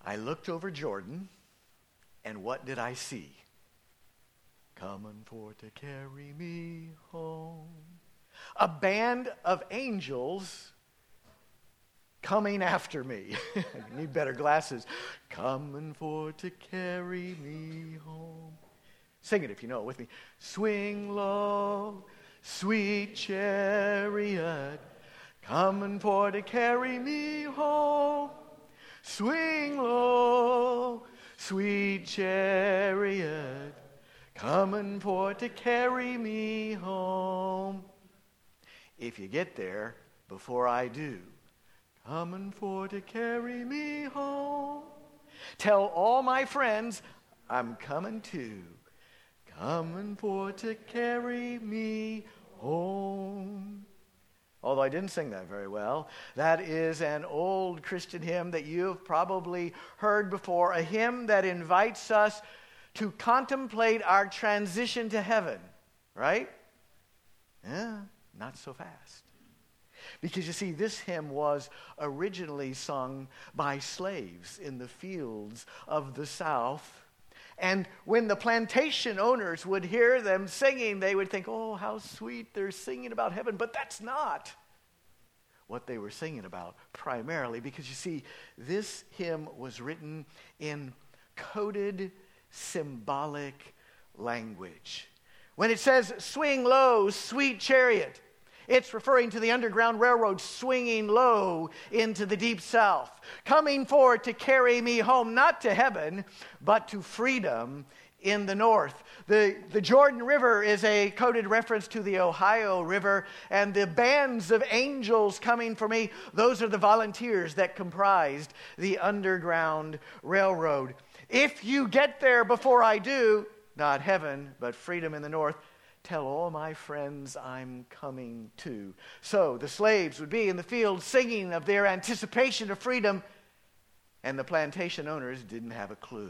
I looked over Jordan, and what did I see? Coming for to carry me home. A band of angels coming after me. I need better glasses. Coming for to carry me home. Sing it if you know it with me. Swing low, sweet chariot, coming for to carry me home. Swing low, sweet chariot, coming for to carry me home. If you get there before I do, coming for to carry me home. Tell all my friends I'm coming too. Coming for to carry me home. Although I didn't sing that very well, that is an old Christian hymn that you've probably heard before, a hymn that invites us to contemplate our transition to heaven, right? Yeah, not so fast. Because you see, this hymn was originally sung by slaves in the fields of the South. And when the plantation owners would hear them singing, they would think, oh, how sweet, they're singing about heaven. But that's not what they were singing about primarily. Because you see, this hymn was written in coded, symbolic language. When it says, swing low, sweet chariot, it's referring to the Underground Railroad swinging low into the Deep South, coming forward to carry me home, not to heaven, but to freedom in the north. The Jordan River is a coded reference to the Ohio River, and the bands of angels coming for me, those are the volunteers that comprised the Underground Railroad. If you get there before I do, not heaven, but freedom in the north, tell all my friends I'm coming too. So the slaves would be in the field singing of their anticipation of freedom, and the plantation owners didn't have a clue.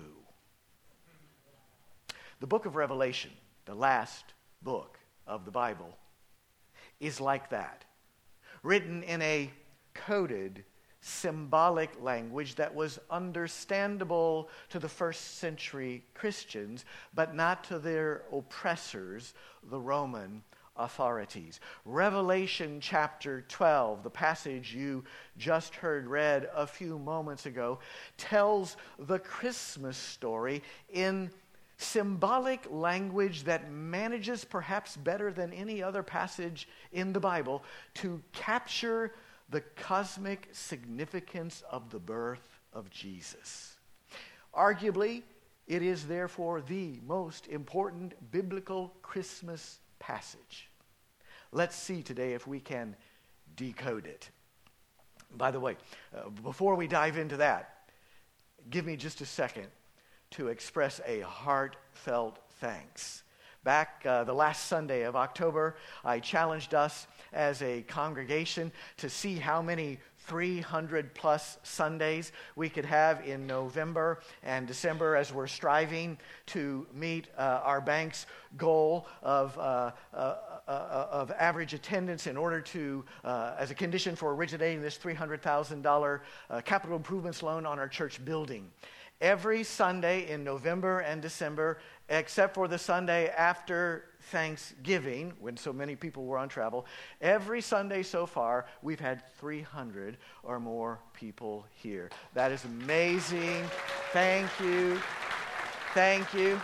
The book of Revelation, the last book of the Bible, is like that. Written in a coded, symbolic language that was understandable to the first century Christians, but not to their oppressors, the Roman authorities. Revelation chapter 12, the passage you just heard read a few moments ago, tells the Christmas story in symbolic language that manages, perhaps better than any other passage in the Bible, to capture the cosmic significance of the birth of Jesus. Arguably, it is therefore the most important biblical Christmas passage. Let's see today if we can decode it. By the way, before we dive into that, give me just a second to express a heartfelt thanks. Back the last Sunday of October, I challenged us as a congregation to see how many 300 plus Sundays we could have in November and December as we're striving to meet our bank's goal of average attendance in order to, as a condition for originating this $300,000 capital improvements loan on our church building. Every Sunday in November and December, except for the Sunday after Thanksgiving, when so many people were on travel, every Sunday so far, we've had 300 or more people here. That is amazing. Thank you. Thank you.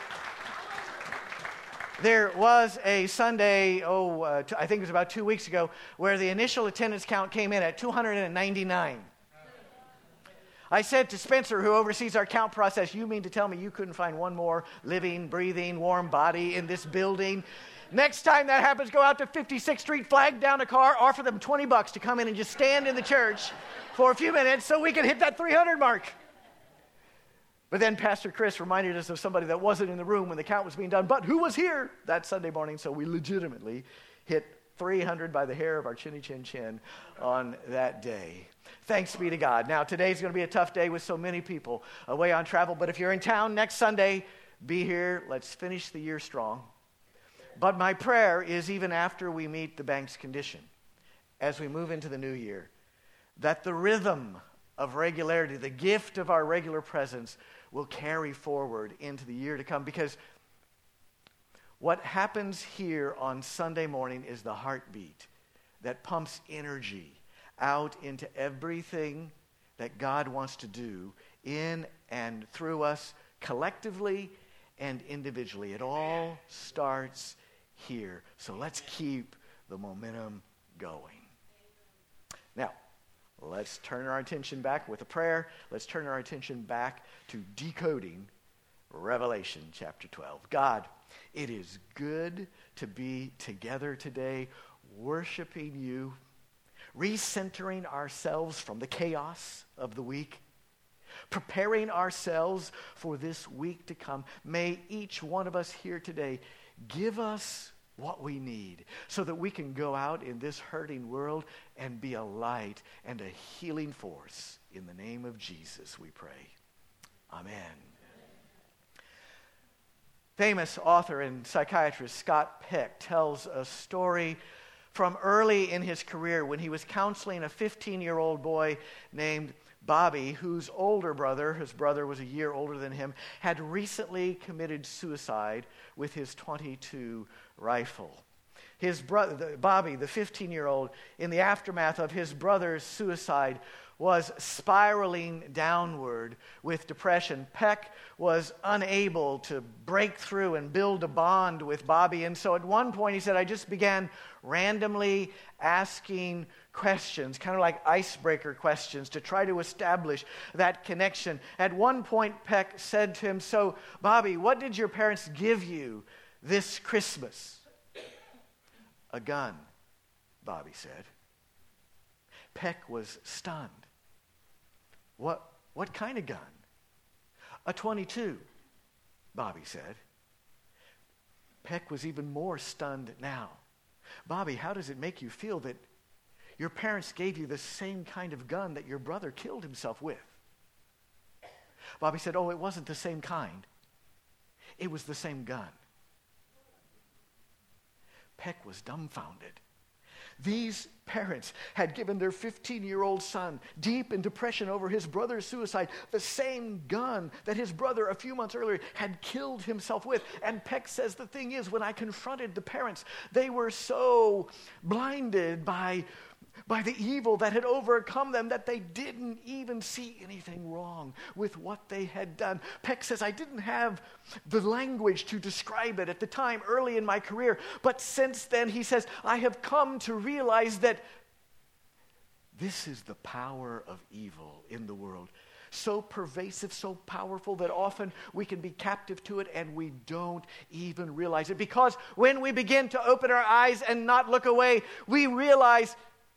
There was a Sunday, I think it was about 2 weeks ago, where the initial attendance count came in at 299. I said to Spencer, who oversees our count process, you mean to tell me you couldn't find one more living, breathing, warm body in this building? Next time that happens, go out to 56th Street, flag down a car, offer them $20 to come in and just stand in the church for a few minutes so we can hit that 300 mark. But then Pastor Chris reminded us of somebody that wasn't in the room when the count was being done, but who was here that Sunday morning, so we legitimately hit 300 by the hair of our chinny chin chin on that day. Thanks be to God. Now, today's going to be a tough day with so many people away on travel, but if you're in town next Sunday, be here. Let's finish the year strong. But my prayer is, even after we meet the bank's condition, as we move into the new year, that the rhythm of regularity, the gift of our regular presence, will carry forward into the year to come. Because what happens here on Sunday morning is the heartbeat that pumps energy out into everything that God wants to do in and through us, collectively and individually. It all starts here. So let's keep the momentum going. Now, let's turn our attention back with a prayer. Let's turn our attention back to decoding Revelation chapter 12. God, it is good to be together today, worshiping you, recentering ourselves from the chaos of the week, preparing ourselves for this week to come. May each one of us here today give us what we need so that we can go out in this hurting world and be a light and a healing force. In the name of Jesus, we pray. Amen. Famous author and psychiatrist Scott Peck tells a story from early in his career when he was counseling a 15-year-old boy named Bobby, whose older brother, his brother was a year older than him, had recently committed suicide with his .22 rifle. His brother, Bobby, the 15-year-old, in the aftermath of his brother's suicide, was spiraling downward with depression. Peck was unable to break through and build a bond with Bobby. And so at one point he said, I just began randomly asking questions, kind of like icebreaker questions, to try to establish that connection. At one point Peck said to him, so Bobby, what did your parents give you this Christmas? A gun, Bobby said. Peck was stunned. What kind of gun? A .22, Bobby said. Peck was even more stunned now. Bobby, how does it make you feel that your parents gave you the same kind of gun that your brother killed himself with? Bobby said, oh, it wasn't the same kind. It was the same gun. Peck was dumbfounded. These parents had given their 15-year-old son, deep in depression over his brother's suicide, the same gun that his brother a few months earlier had killed himself with. And Peck says the thing is, when I confronted the parents, they were so blinded by the evil that had overcome them that they didn't even see anything wrong with what they had done. Peck says, I didn't have the language to describe it at the time early in my career, but since then, he says, I have come to realize that this is the power of evil in the world. So pervasive, so powerful that often we can be captive to it and we don't even realize it. Because when we begin to open our eyes and not look away, we realize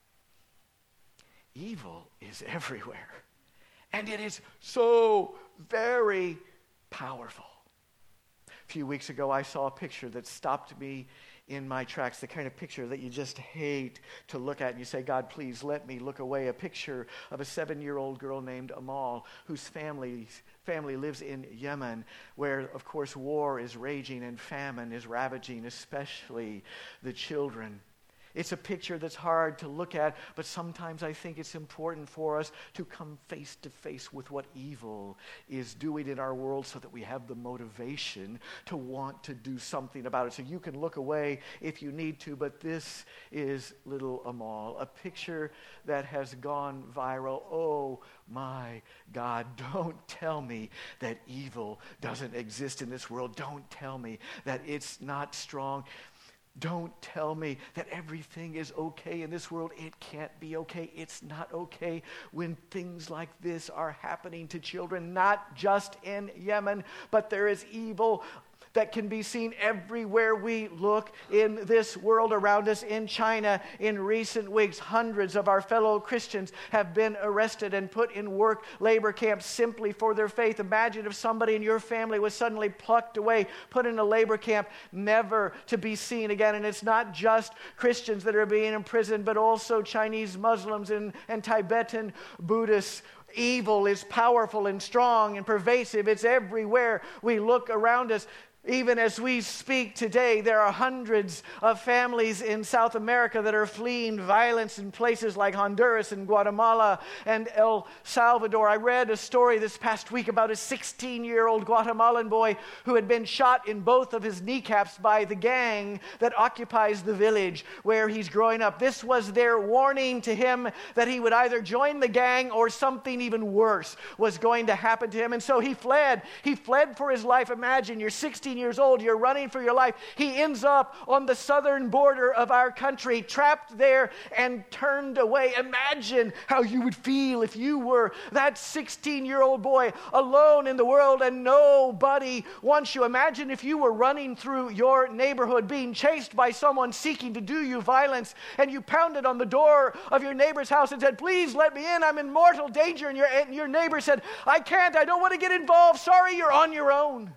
evil is everywhere. And it is so very powerful. A few weeks ago, I saw a picture that stopped me in my tracks, the kind of picture that you just hate to look at and you say, God, please let me look away. A picture of a 7-year-old girl named Amal, whose family lives in Yemen, where, of course, war is raging and famine is ravaging, especially the children. It's a picture that's hard to look at, but sometimes I think it's important for us to come face to face with what evil is doing in our world so that we have the motivation to want to do something about it. So you can look away if you need to, but this is little Amal, a picture that has gone viral. Oh my God, don't tell me that evil doesn't exist in this world. Don't tell me that it's not strong. Don't tell me that everything is okay in this world. It can't be okay. It's not okay when things like this are happening to children, not just in Yemen, but there is evil that can be seen everywhere we look in this world around us. In China, in recent weeks, hundreds of our fellow Christians have been arrested and put in work labor camps simply for their faith. Imagine if somebody in your family was suddenly plucked away, put in a labor camp, never to be seen again. And it's not just Christians that are being imprisoned, but also Chinese Muslims and Tibetan Buddhists. Evil is powerful and strong and pervasive. It's everywhere we look around us. Even as we speak today, there are hundreds of families in South America that are fleeing violence in places like Honduras and Guatemala and El Salvador. I read a story this past week about a 16-year-old Guatemalan boy who had been shot in both of his kneecaps by the gang that occupies the village where he's growing up. This was their warning to him that he would either join the gang or something even worse was going to happen to him. And so he fled. He fled for his life. Imagine, you're 16 years old, you're running for your life. He ends up on the southern border of our country, trapped there and turned away. Imagine how you would feel if you were that 16-year-old boy alone in the world and nobody wants you. Imagine if you were running through your neighborhood being chased by someone seeking to do you violence, and you pounded on the door of your neighbor's house and said, "Please let me in, I'm in mortal danger," and your neighbor said, "I can't, I don't want to get involved, sorry, you're on your own."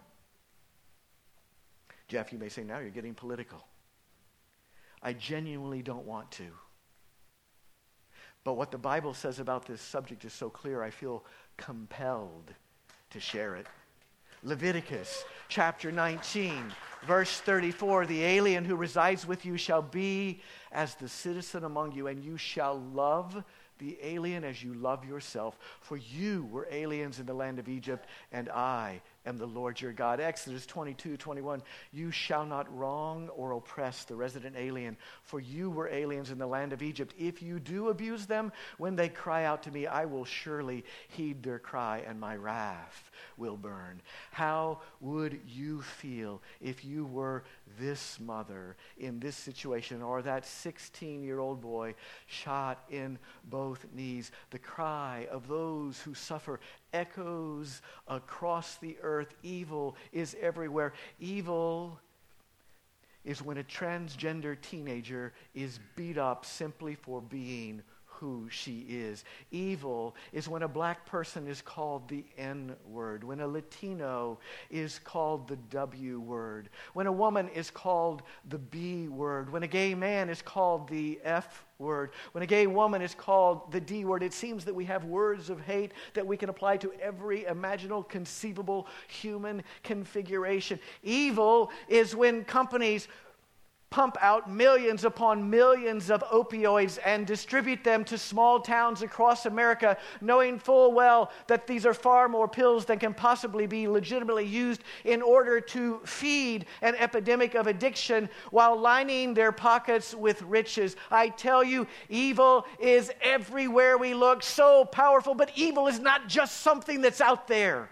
Jeff, you may say, now you're getting political. I genuinely don't want to. But what the Bible says about this subject is so clear, I feel compelled to share it. Leviticus chapter 19, verse 34, "The alien who resides with you shall be as the citizen among you, and you shall love the alien as you love yourself. For you were aliens in the land of Egypt, and I am the Lord your God." Exodus 22:21, "You shall not wrong or oppress the resident alien, for you were aliens in the land of Egypt. If you do abuse them, when they cry out to me, I will surely heed their cry, and my wrath will burn." How would you feel if you were this mother in this situation, or that 16-year-old boy shot in both knees? The cry of those who suffer echoes across the earth. Evil is everywhere. Evil is when a transgender teenager is beat up simply for being who she is. Evil is when a black person is called the N-word, when a Latino is called the W-word, when a woman is called the B-word, when a gay man is called the F-word, when a gay woman is called the D-word. It seems that we have words of hate that we can apply to every imaginable, conceivable human configuration. Evil is when companies pump out millions upon millions of opioids and distribute them to small towns across America, knowing full well that these are far more pills than can possibly be legitimately used in order to feed an epidemic of addiction while lining their pockets with riches. I tell you, evil is everywhere we look, so powerful, but evil is not just something that's out there.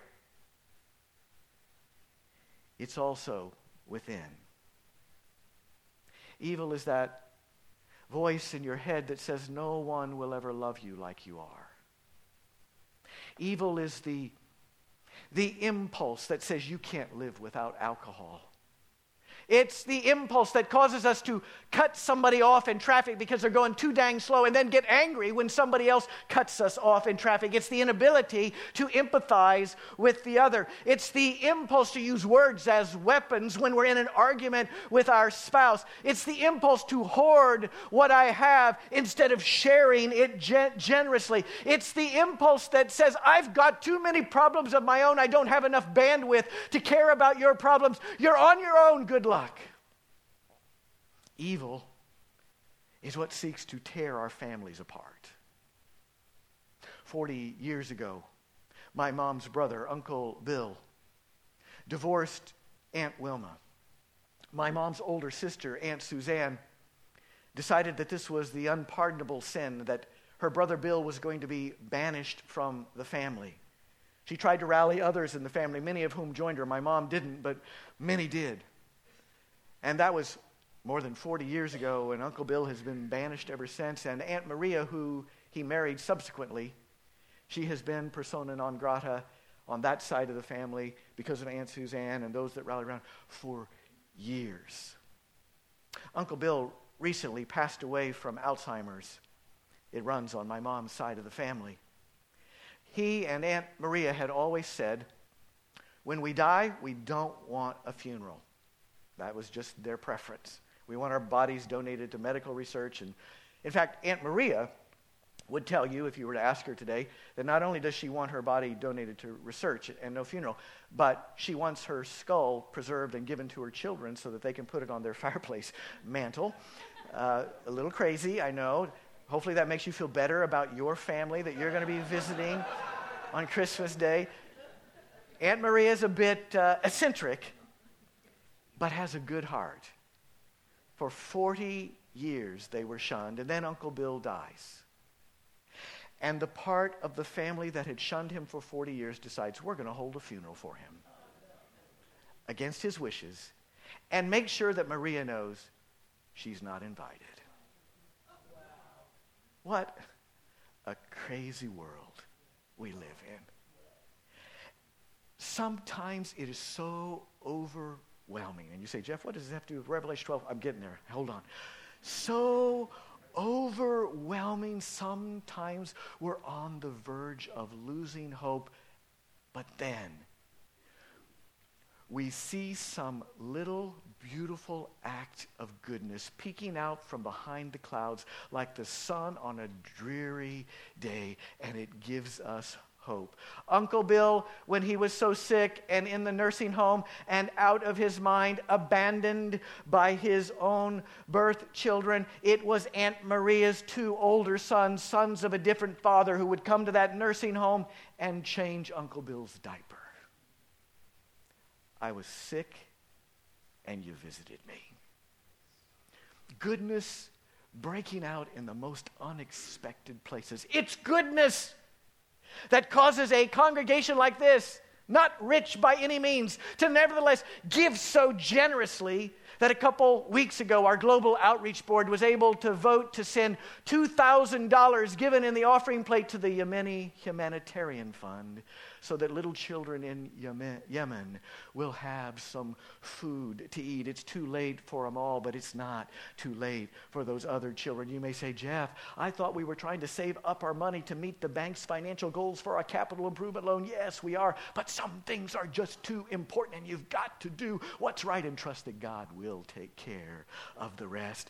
It's also within. Evil is that voice in your head that says no one will ever love you like you are. Evil is the impulse that says you can't live without alcohol. It's the impulse that causes us to cut somebody off in traffic because they're going too dang slow and then get angry when somebody else cuts us off in traffic. It's the inability to empathize with the other. It's the impulse to use words as weapons when we're in an argument with our spouse. It's the impulse to hoard what I have instead of sharing it generously. It's the impulse that says, I've got too many problems of my own. I don't have enough bandwidth to care about your problems. You're on your own. Good luck. Evil is what seeks to tear our families apart. 40 years ago, my mom's brother, Uncle Bill, divorced Aunt Wilma. My mom's older sister, Aunt Suzanne, decided that this was the unpardonable sin, that her brother Bill was going to be banished from the family. She tried to rally others in the family, many of whom joined her. My mom didn't, but many did. And that was more than 40 years ago, and Uncle Bill has been banished ever since. And Aunt Maria, who he married subsequently, she has been persona non grata on that side of the family because of Aunt Suzanne and those that rallied around for years. Uncle Bill recently passed away from Alzheimer's. It runs on my mom's side of the family. He and Aunt Maria had always said, when we die, we don't want a funeral. That was just their preference. We want our bodies donated to medical research. And in fact, Aunt Maria would tell you, if you were to ask her today, that not only does she want her body donated to research and no funeral, but she wants her skull preserved and given to her children so that they can put it on their fireplace mantle. A little crazy, I know. Hopefully that makes you feel better about your family that you're going to be visiting on Christmas Day. Aunt Maria is a bit eccentric, but has a good heart. For 40 years they were shunned, and then Uncle Bill dies. And the part of the family that had shunned him for 40 years decides, we're going to hold a funeral for him against his wishes and make sure that Maria knows she's not invited. What a crazy world we live in. Sometimes it is so overwhelming. And you say, Jeff, what does this have to do with Revelation 12? I'm getting there. Hold on. So overwhelming. Sometimes we're on the verge of losing hope. But then we see some little beautiful act of goodness peeking out from behind the clouds like the sun on a dreary day, and it gives us hope. Uncle Bill, when he was so sick and in the nursing home and out of his mind, abandoned by his own birth children, it was Aunt Maria's 2 older sons, sons of a different father, who would come to that nursing home and change Uncle Bill's diaper. I was sick and you visited me. Goodness breaking out in the most unexpected places. It's goodness that causes a congregation like this, not rich by any means, to nevertheless give so generously that a couple weeks ago our Global Outreach Board was able to vote to send $2,000 given in the offering plate to the Yemeni Humanitarian Fund so that little children in Yemen will have some food to eat. It's too late for them all, but it's not too late for those other children. You may say, Jeff, I thought we were trying to save up our money to meet the bank's financial goals for our capital improvement loan. Yes, we are, but some things are just too important, and you've got to do what's right and trust that God will take care of the rest.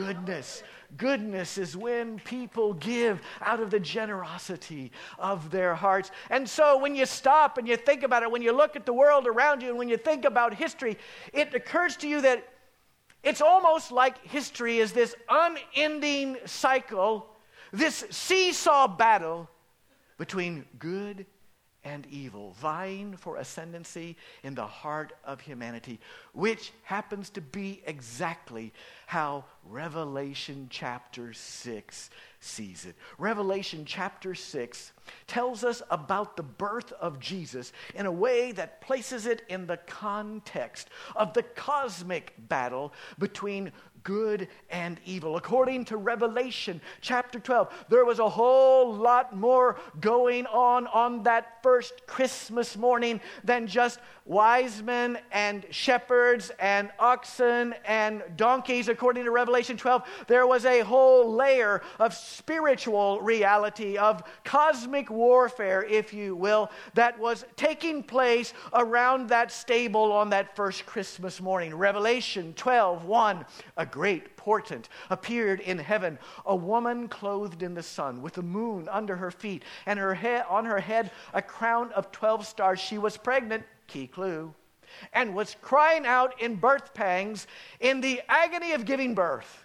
Goodness is when people give out of the generosity of their hearts. And so when you stop and you think about it, when you look at the world around you and when you think about history, it occurs to you that it's almost like history is this unending cycle, this seesaw battle between good and evil, vying for ascendancy in the heart of humanity, which happens to be exactly how Revelation chapter 6 sees it. Revelation chapter 6 tells us about the birth of Jesus in a way that places it in the context of the cosmic battle between good and evil. According to Revelation chapter 12, there was a whole lot more going on that first Christmas morning than just wise men and shepherds and oxen and donkeys. According to Revelation 12, there was a whole layer of spiritual reality, of cosmic warfare, if you will, that was taking place around that stable on that first Christmas morning. Revelation 12:1, a great portent appeared in heaven, a woman clothed in the sun with the moon under her feet and on her head a crown of 12 stars. She was pregnant, key clue, and was crying out in birth pangs in the agony of giving birth.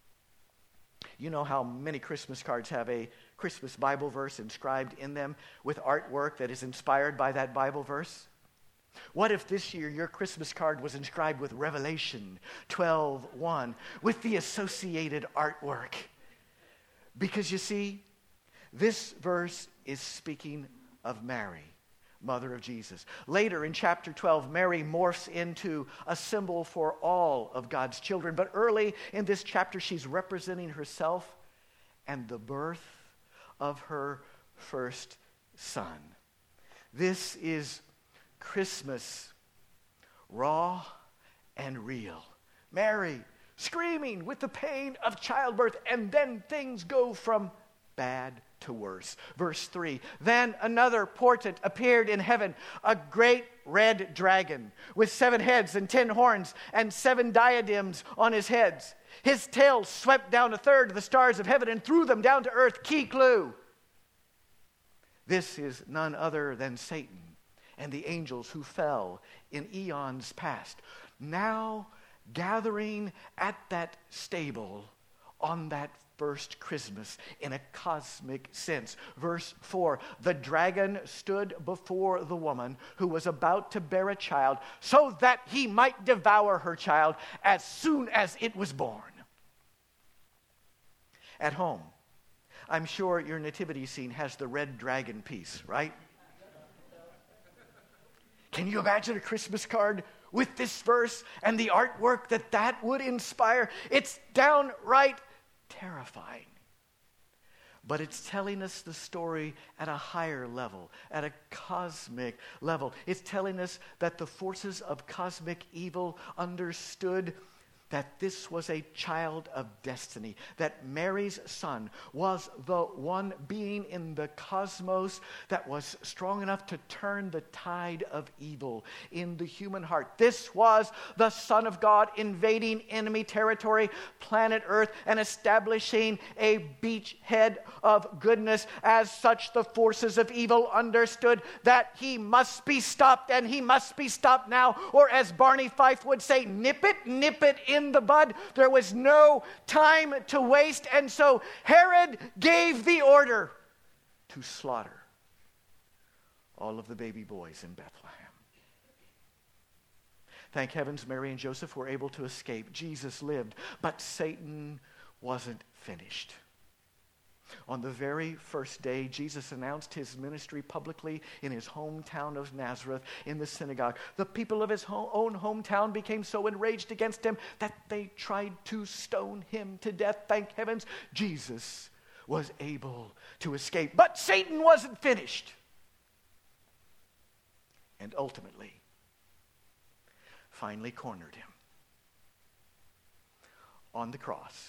You know how many Christmas cards have a Christmas Bible verse inscribed in them with artwork that is inspired by that Bible verse? What if this year your Christmas card was inscribed with Revelation 12:1 with the associated artwork? Because you see, this verse is speaking of Mary, mother of Jesus. Later in chapter 12, Mary morphs into a symbol for all of God's children. But early in this chapter, she's representing herself and the birth of her first son. This is Christmas, raw and real. Mary screaming with the pain of childbirth, and then things go from bad to worse. Verse 3, then another portent appeared in heaven, a great red dragon with 7 heads and 10 horns and 7 diadems on his heads. His tail swept down a third of the stars of heaven and threw them down to earth. Key clue. This is none other than Satan and the angels who fell in eons past, now gathering at that stable on that first Christmas in a cosmic sense. Verse 4, the dragon stood before the woman who was about to bear a child so that he might devour her child as soon as it was born. At home, I'm sure your nativity scene has the red dragon piece, right? Can you imagine a Christmas card with this verse and the artwork that would inspire? It's downright terrifying. But it's telling us the story at a higher level, at a cosmic level. It's telling us that the forces of cosmic evil understood that this was a child of destiny, that Mary's son was the one being in the cosmos that was strong enough to turn the tide of evil in the human heart. This was the Son of God invading enemy territory, planet Earth, and establishing a beachhead of goodness. As such, the forces of evil understood that he must be stopped, and he must be stopped now, or as Barney Fife would say, nip it in the bud. There was no time to waste, and so Herod gave the order to slaughter all of the baby boys in Bethlehem. Thank heavens Mary and Joseph were able to escape. Jesus lived, but Satan wasn't finished. On the very first day, Jesus announced his ministry publicly in his hometown of Nazareth in the synagogue. The people of his own hometown became so enraged against him that they tried to stone him to death. Thank heavens, Jesus was able to escape. But Satan wasn't finished. And ultimately, finally cornered him. On the cross,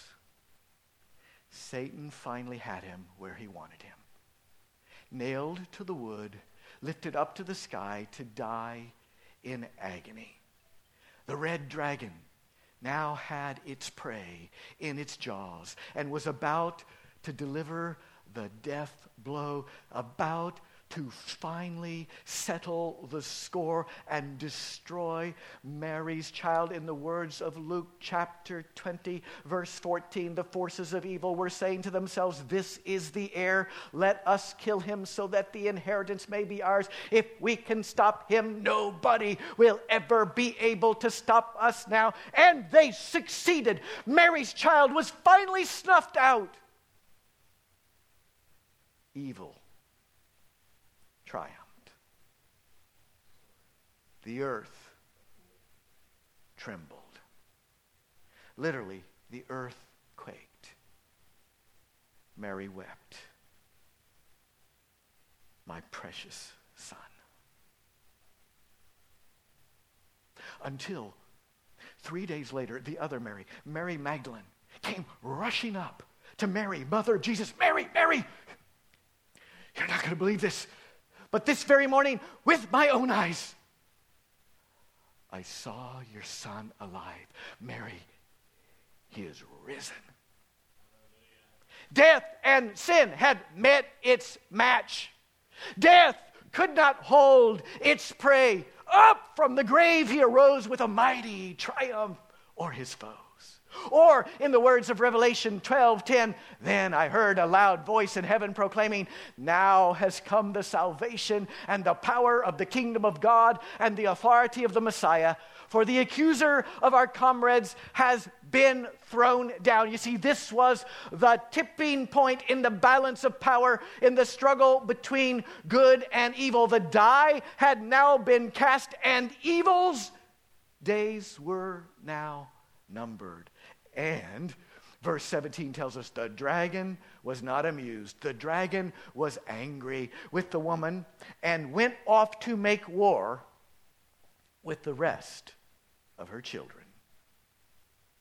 Satan finally had him where he wanted him. Nailed to the wood, lifted up to the sky to die in agony. The red dragon now had its prey in its jaws and was about to deliver the death blow, about to finally settle the score and destroy Mary's child. In the words of Luke chapter 20, verse 14, the forces of evil were saying to themselves, this is the heir. Let us kill him so that the inheritance may be ours. If we can stop him, nobody will ever be able to stop us now. And they succeeded. Mary's child was finally snuffed out. Evil triumphed. The earth trembled. Literally, the earth quaked. Mary wept. My precious son. Until 3 days later, the other Mary, Mary Magdalene, came rushing up to Mary, mother of Jesus. Mary, you're not going to believe this. But this very morning, with my own eyes, I saw your son alive. Mary, he is risen. Death and sin had met its match. Death could not hold its prey. Up from the grave he arose with a mighty triumph o'er his foes. Or, in the words of Revelation 12:10, then I heard a loud voice in heaven proclaiming, now has come the salvation and the power of the kingdom of God and the authority of the Messiah. For the accuser of our comrades has been thrown down. You see, this was the tipping point in the balance of power in the struggle between good and evil. The die had now been cast, and evil's days were now numbered. And verse 17 tells us the dragon was not amused. The dragon was angry with the woman and went off to make war with the rest of her children.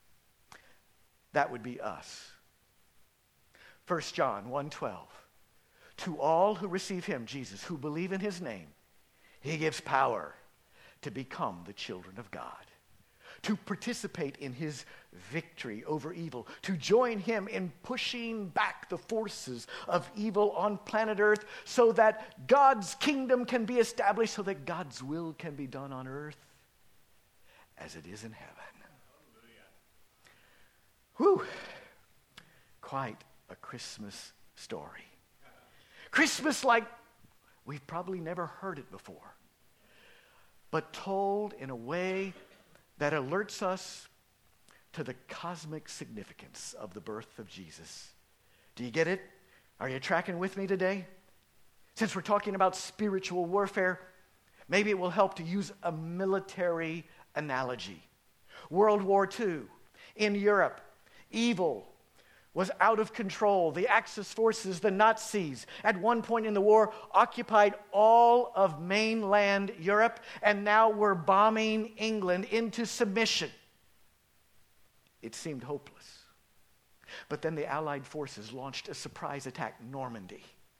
That would be us. 1 John 1:12. To all who receive him, Jesus, who believe in his name, he gives power to become the children of God, to participate in his victory over evil, to join him in pushing back the forces of evil on planet Earth so that God's kingdom can be established, so that God's will can be done on earth as it is in heaven. Whew. Quite a Christmas story. Christmas like we've probably never heard it before, but told in a way that alerts us to the cosmic significance of the birth of Jesus. Do you get it? Are you tracking with me today? Since we're talking about spiritual warfare, maybe it will help to use a military analogy. World War II, in Europe, evil was out of control. The Axis forces, the Nazis, at one point in the war, occupied all of mainland Europe and now were bombing England into submission. It seemed hopeless. But then the Allied forces launched a surprise attack, Normandy.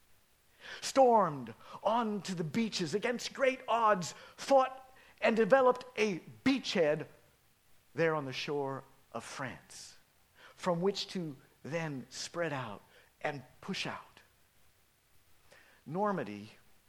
Stormed onto the beaches against great odds, fought and developed a beachhead there on the shore of France, from which to then spread out and push out. Normandy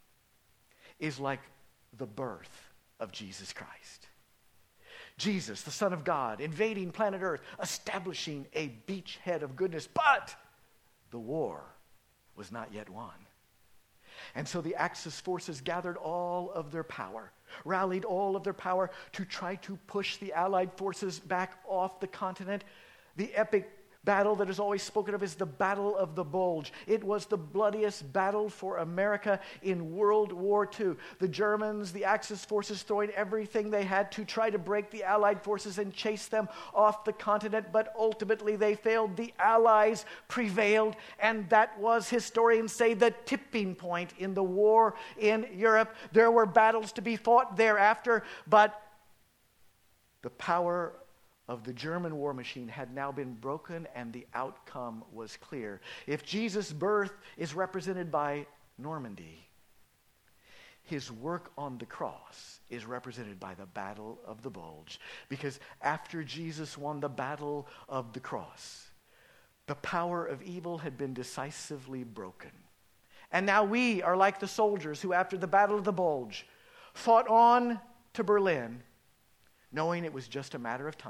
is like the birth of Jesus Christ. Jesus, the Son of God, invading planet Earth, establishing a beachhead of goodness, but the war was not yet won. And so the Axis forces gathered all of their power, rallied all of their power to try to push the Allied forces back off the continent. The epic battle that is always spoken of is the Battle of the Bulge. It was the bloodiest battle for America in World War II. The Germans, the Axis forces, throwing everything they had to try to break the Allied forces and chase them off the continent, but ultimately they failed. The Allies prevailed, and that was, historians say, the tipping point in the war in Europe. There were battles to be fought thereafter, but the power of the German war machine had now been broken, and the outcome was clear. If Jesus' birth is represented by Normandy, his work on the cross is represented by the Battle of the Bulge. Because after Jesus won the battle of the cross, the power of evil had been decisively broken. And now we are like the soldiers who, after the Battle of the Bulge, fought on to Berlin, knowing it was just a matter of time.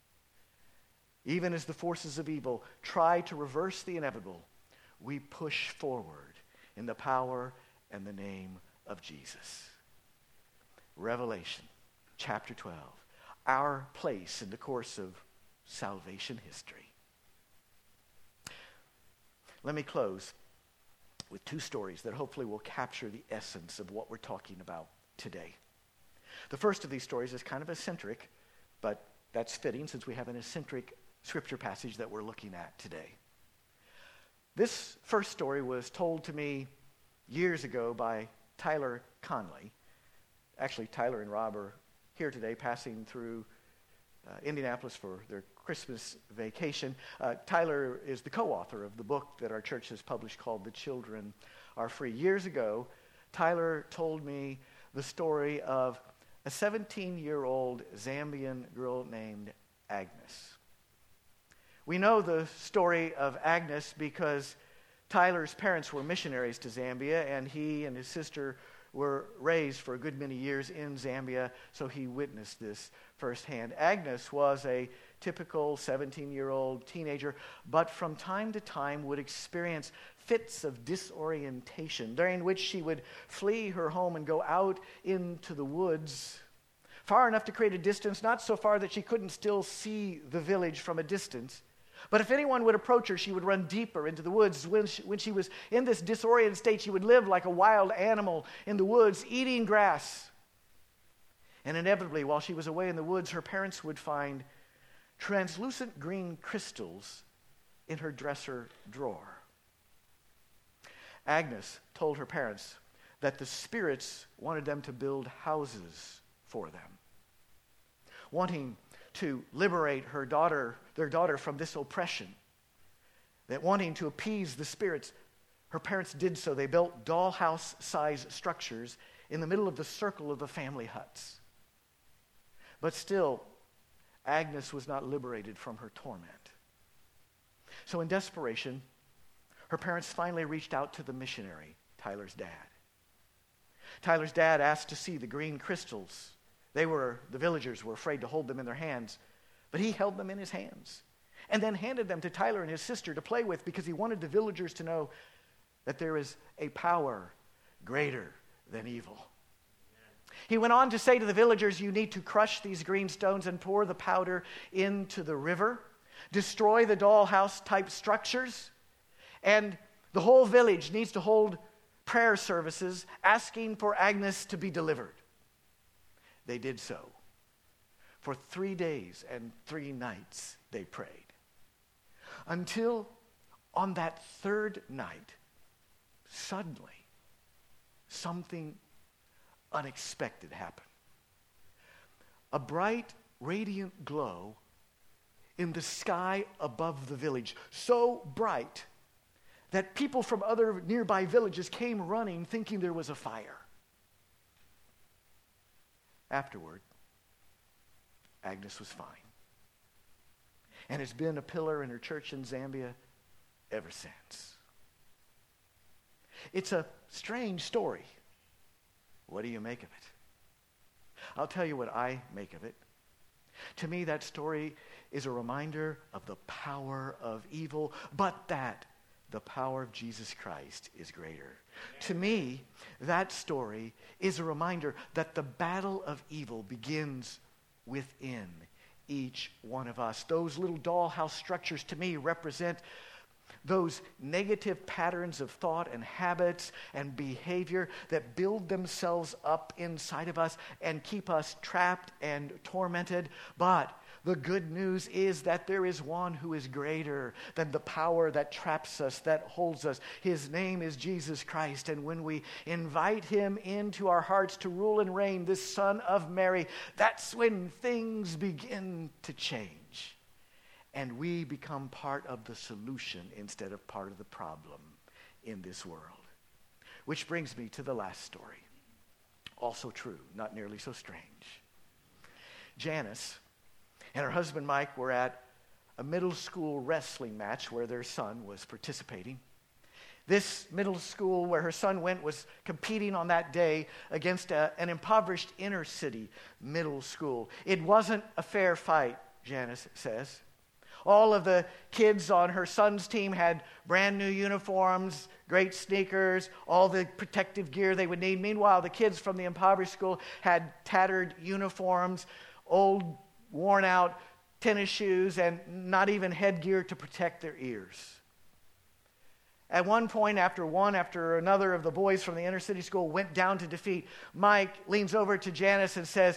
Even as the forces of evil try to reverse the inevitable, we push forward in the power and the name of Jesus. Revelation chapter 12, our place in the course of salvation history. Let me close with two stories that hopefully will capture the essence of what we're talking about today. The first of these stories is kind of eccentric, but that's fitting since we have an eccentric scripture passage that we're looking at today. This first story was told to me years ago by Tyler Conley. Actually, Tyler and Rob are here today passing through Indianapolis for their Christmas vacation. Tyler is the co-author of the book that our church has published called The Children Are Free. Years ago, Tyler told me the story of a 17-year-old Zambian girl named Agnes. We know the story of Agnes because Tyler's parents were missionaries to Zambia, and he and his sister were raised for a good many years in Zambia, so he witnessed this firsthand. Agnes was a typical 17-year-old teenager, but from time to time would experience fits of disorientation, during which she would flee her home and go out into the woods, far enough to create a distance, not so far that she couldn't still see the village from a distance. But if anyone would approach her, she would run deeper into the woods. When she was in this disoriented state, she would live like a wild animal in the woods, eating grass. And inevitably, while she was away in the woods, her parents would find translucent green crystals in her dresser drawer. Agnes told her parents that the spirits wanted them to build houses for them, wanting to liberate their daughter from this oppression, that wanting to appease the spirits, her parents did so. They built dollhouse-sized structures in the middle of the circle of the family huts. But still, Agnes was not liberated from her torment. So in desperation, her parents finally reached out to the missionary, Tyler's dad. Tyler's dad asked to see the green crystals. The villagers were afraid to hold them in their hands, but he held them in his hands and then handed them to Tyler and his sister to play with because he wanted the villagers to know that there is a power greater than evil. He went on to say to the villagers, you need to crush these green stones and pour the powder into the river, destroy the dollhouse-type structures, and the whole village needs to hold prayer services asking for Agnes to be delivered. They did so. For 3 days and 3 nights they prayed. Until on that third night, suddenly, something unexpected happened. A bright, radiant glow in the sky above the village, so bright that people from other nearby villages came running thinking there was a fire. Afterward, Agnes was fine and has been a pillar in her church in Zambia ever since. It's a strange story. What do you make of it? I'll tell you what I make of it. To me, that story is a reminder of the power of evil, but that the power of Jesus Christ is greater. To me, that story is a reminder that the battle of evil begins within each one of us. Those little dollhouse structures to me represent those negative patterns of thought and habits and behavior that build themselves up inside of us and keep us trapped and tormented. But the good news is that there is one who is greater than the power that traps us, that holds us. His name is Jesus Christ. And when we invite him into our hearts to rule and reign, this Son of Mary, that's when things begin to change. And we become part of the solution instead of part of the problem in this world. Which brings me to the last story. Also true, not nearly so strange. Janice and her husband Mike were at a middle school wrestling match where their son was participating. This middle school where her son went was competing on that day against an impoverished inner city middle school. It wasn't a fair fight, Janice says. All of the kids on her son's team had brand new uniforms, great sneakers, all the protective gear they would need. Meanwhile, the kids from the impoverished school had tattered uniforms, old, worn-out tennis shoes, and not even headgear to protect their ears. At one point, after another of the boys from the inner city school went down to defeat, Mike leans over to Janice and says,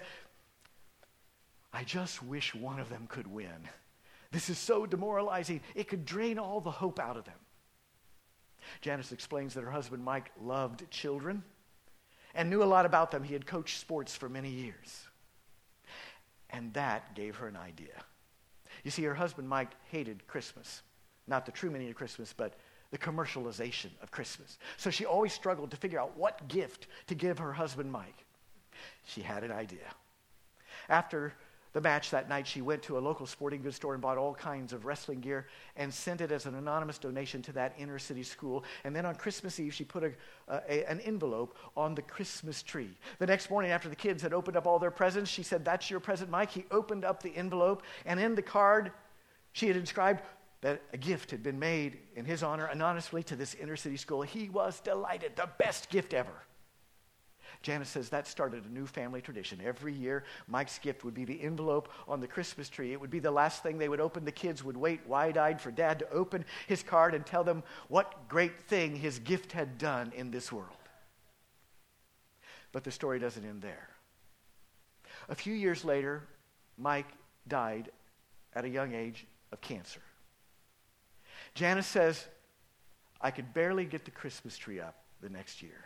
"I just wish one of them could win. This is so demoralizing. It could drain all the hope out of them." Janice explains that her husband Mike loved children and knew a lot about them. He had coached sports for many years. And that gave her an idea. You see, her husband Mike hated Christmas. Not the true meaning of Christmas, but the commercialization of Christmas. So she always struggled to figure out what gift to give her husband Mike. She had an idea. After the match that night, she went to a local sporting goods store and bought all kinds of wrestling gear and sent it as an anonymous donation to that inner city school. And then on Christmas Eve, she put an envelope on the Christmas tree. The next morning, after the kids had opened up all their presents, she said, "That's your present, Mike." He opened up the envelope, and in the card, she had inscribed that a gift had been made in his honor anonymously to this inner city school. He was delighted. The best gift ever. Janice says that started a new family tradition. Every year, Mike's gift would be the envelope on the Christmas tree. It would be the last thing they would open. The kids would wait wide-eyed for Dad to open his card and tell them what great thing his gift had done in this world. But the story doesn't end there. A few years later, Mike died at a young age of cancer. Janice says, "I could barely get the Christmas tree up the next year."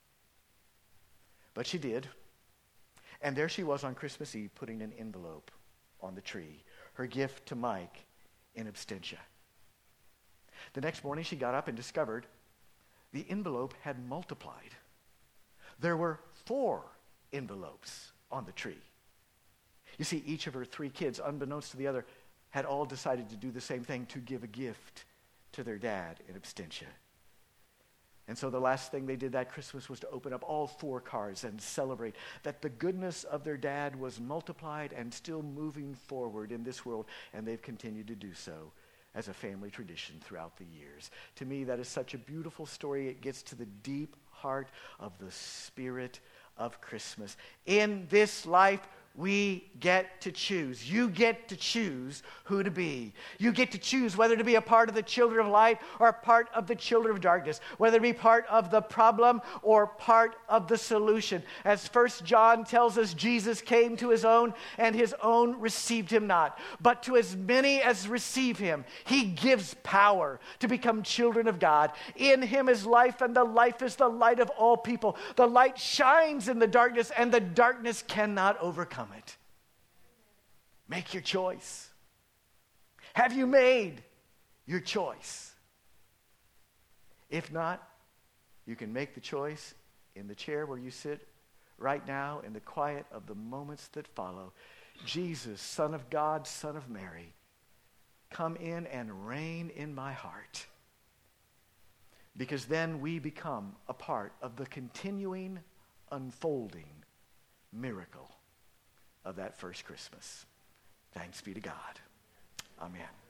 But she did. And there she was on Christmas Eve putting an envelope on the tree, her gift to Mike in absentia. The next morning she got up and discovered the envelope had multiplied. There were 4 envelopes on the tree. You see, each of her 3 kids, unbeknownst to the other, had all decided to do the same thing, to give a gift to their dad in absentia. And so the last thing they did that Christmas was to open up all 4 cards and celebrate that the goodness of their dad was multiplied and still moving forward in this world, and they've continued to do so as a family tradition throughout the years. To me, that is such a beautiful story. It gets to the deep heart of the spirit of Christmas. In this life, we get to choose. You get to choose who to be. You get to choose whether to be a part of the children of light or a part of the children of darkness, whether to be part of the problem or part of the solution. As 1 John tells us, Jesus came to his own, and his own received him not. But to as many as receive him, he gives power to become children of God. In him is life, and the life is the light of all people. The light shines in the darkness, and the darkness cannot overcome it. Make your choice. Have you made your choice? If not, you can make the choice in the chair where you sit right now in the quiet of the moments that follow. Jesus, Son of God, Son of Mary, come in and reign in my heart. Because then we become a part of the continuing, unfolding miracle of that first Christmas. Thanks be to God. Amen.